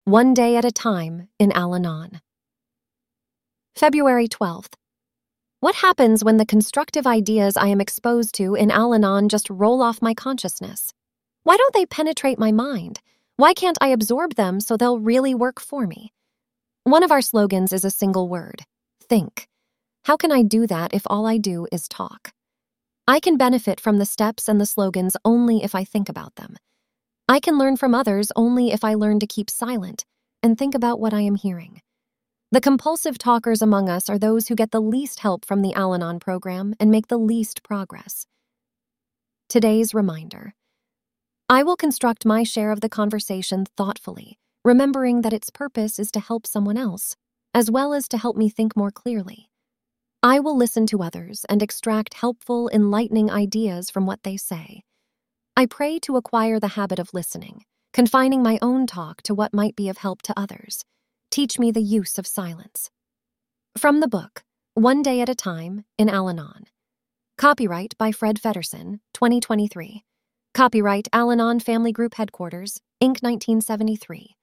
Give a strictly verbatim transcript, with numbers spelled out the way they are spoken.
One Day at a Time in Al-Anon. February twelfth. What happens when the constructive ideas I am exposed to in Al-Anon just roll off my consciousness? Why don't they penetrate my mind? Why can't I absorb them so they'll really work for me? One of our slogans is a single word: think. How can I do that if all I do is talk? I can benefit from the steps and the slogans only if I think about them. I can learn from others only if I learn to keep silent and think about what I am hearing. The compulsive talkers among us are those who get the least help from the Al-Anon program and make the least progress. Today's reminder. I will construct my share of the conversation thoughtfully, remembering that its purpose is to help someone else, as well as to help me think more clearly. I will listen to others and extract helpful, enlightening ideas from what they say. I pray to acquire the habit of listening, confining my own talk to what might be of help to others. Teach me the use of silence. From the book, One Day at a Time in Al-Anon. Copyright by Fred Feddersen, twenty twenty-three. Copyright Al-Anon Family Group Headquarters, Incorporated nineteen seventy-three.